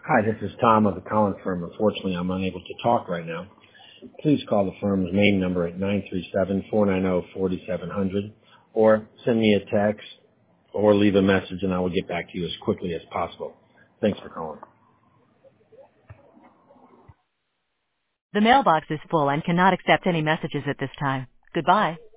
Hi, this is Tom of the Collins firm. Unfortunately, I'm unable to talk right now. Please call the firm's main number at 937-490-4700 or send me a text or leave a message and I will get back to you as quickly as possible. Thanks for calling. The mailbox is full and cannot accept any messages at this time. Goodbye.